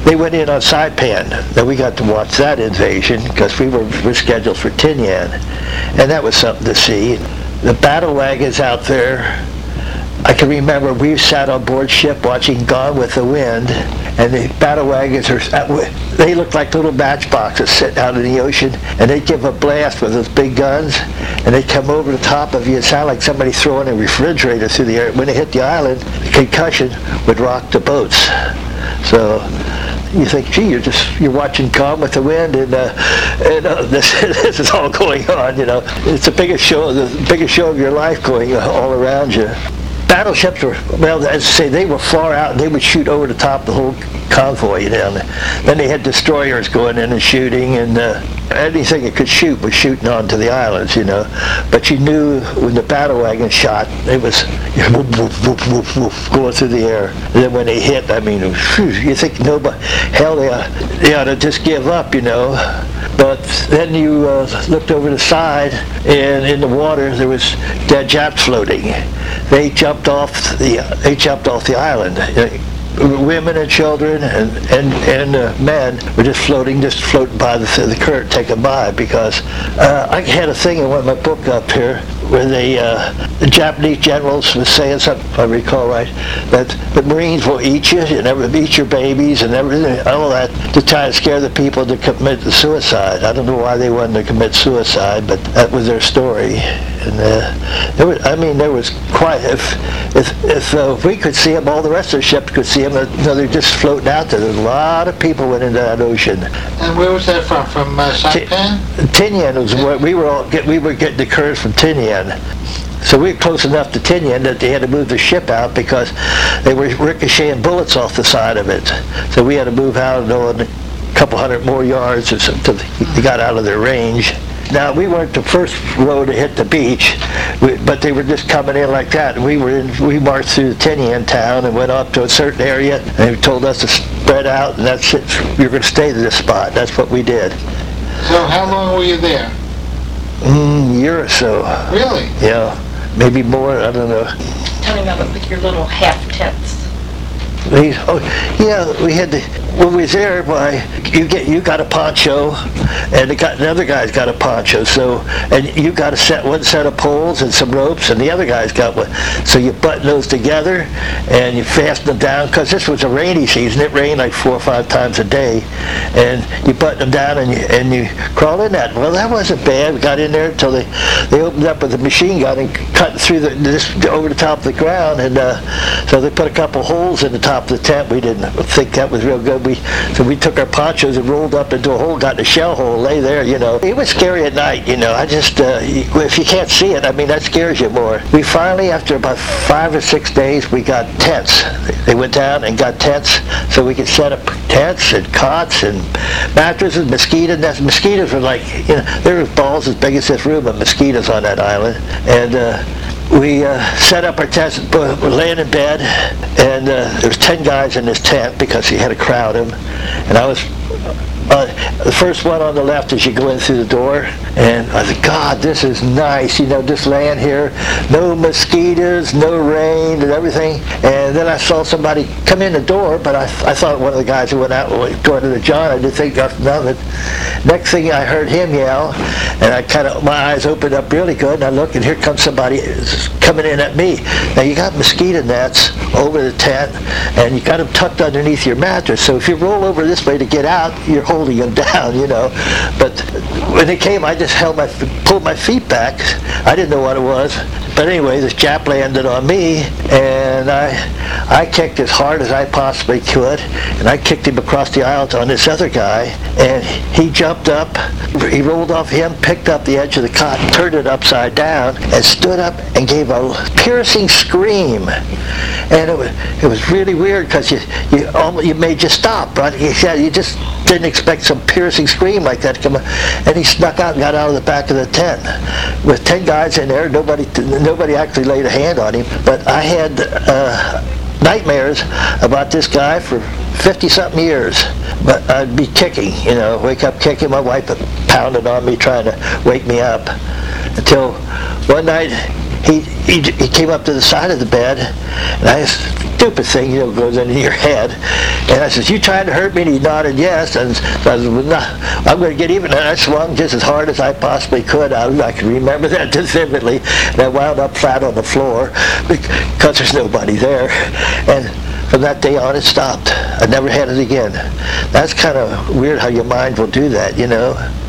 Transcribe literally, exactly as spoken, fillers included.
they went in on Saipan. Then we got to watch that invasion because we were, were scheduled for Tinian, and that was something to see. The battle wagons out there. I can remember we sat on board ship watching Gone with the Wind, and the battle wagons are, they looked like little matchboxes sitting out in the ocean, and they'd give a blast with those big guns, and they'd come over the top of you. It sounded like somebody throwing a refrigerator through the air. When they hit the island, the concussion would rock the boats. So you think, gee, you're just you're watching Gone with the Wind, and, uh, and uh, this this is all going on. You know, it's the biggest show, the biggest show of your life going all around you. Battleships were, well, as I say, they were far out, and they would shoot over the top of the whole convoy, you know. Then they had destroyers going in and shooting, and uh, anything it could shoot was shooting onto the islands, you know. But you knew when the battle wagon shot, it was whoop, whoop, whoop, whoop, whoop, going through the air. And then when they hit, I mean, whew, you think nobody, hell, they ought, they ought to just give up, you know. But then you uh, looked over the side, and in the water there was dead Japs floating. They jumped off the they jumped off the island. Women and children and and, and uh, men were just floating, just floating by the, the current, taken by, because uh, I had a thing in one of my book up here where they, uh, the Japanese generals was saying something, if I recall right, that the Marines will eat you, and every, eat your babies and everything, all that, to try to scare the people to commit suicide. I don't know why they wanted to commit suicide, but that was their story. And uh, there was, I mean, there was quite, if if, if uh, we could see them, all the rest of the ships could see them, you know, they're just floating out there. There's a lot of people went into that ocean. And where was that from? From uh, Saipan? Tinian was where we were all get, we were getting the curves from Tinian. So we were close enough to Tinian that they had to move the ship out because they were ricocheting bullets off the side of it. So we had to move out and a couple hundred more yards until they got out of their range. Now, we weren't the first row to hit the beach, we, but they were just coming in like that. We were in, we marched through the Tinian town and went up to a certain area, and they told us to spread out, and that's it. You're going to stay to this spot. That's what we did. So how long were you there? Mm, a year or so. Really? Yeah, maybe more. I don't know. Coming up with your little half tents. We, oh, yeah, we had the, when we was there, why, you get, you got a poncho, and the guy, another guy's got a poncho, so, and you got a set, one set of poles and some ropes, and the other guy's got one. So you button those together, and you fasten them down, because this was a rainy season. It rained like four or five times a day, and you button them down, and you, and you crawl in that. Well, that wasn't bad. We got in there until they, they opened up with a machine gun and cut through the, this, over the top of the ground, and uh, so they put a couple holes in the top of the tent. We didn't think that was real good. We so we took our ponchos and rolled up into a hole, got in a shell hole, lay there, you know. It was scary at night, you know. I just, uh, if you can't see it, I mean, that scares you more. We finally, after about five or six days, we got tents. They went down and got tents so we could set up tents and cots and mattresses, mosquito nets. Mosquitoes were like, you know, there were balls as big as this room of mosquitoes on that island. And uh, we uh, set up our tents, we're laying in bed, and uh, there was ten guys in this tent because he had to crowd him. And I was Uh, the first one on the left as you go in through the door, and I thought, God, this is nice, you know, just laying here, no mosquitoes, no rain, and everything. And then I saw somebody come in the door, but I, I thought one of the guys who went out going to the John. I didn't think nothing of it. Next thing I heard him yell, and I kind of, my eyes opened up really good, and I look, and here comes somebody coming in at me. Now, you got mosquito nets over the tent, and you got them tucked underneath your mattress, so if you roll over this way to get out, you're holding them down, you know. But when it came, I just held my, pulled my feet back. I didn't know what it was. But anyway, this Jap landed on me, and I I kicked as hard as I possibly could, and I kicked him across the aisle on this other guy, and he jumped up, he rolled off him, picked up the edge of the cot, turned it upside down, and stood up and gave a piercing scream. And it was, it was really weird, because you, you, almost, you made you stop, right? You, you just didn't expect some piercing scream like that to come out. And he snuck out and got out of the back of the tent. With ten guys in there, nobody nobody actually laid a hand on him. But I had uh, nightmares about this guy for fifty-something years. But I'd be kicking, you know, wake up kicking. My wife pounded on me trying to wake me up. Until one night, he, he, he came up to the side of the bed, and I just stupid thing, you know, goes into your head. And I says, you trying to hurt me? And he nodded yes. And I said, well, no, I'm going to get even. And I swung just as hard as I possibly could. I, I can remember that vividly. And I wound up flat on the floor because there's nobody there. And from that day on, it stopped. I never had it again. That's kind of weird how your mind will do that, you know.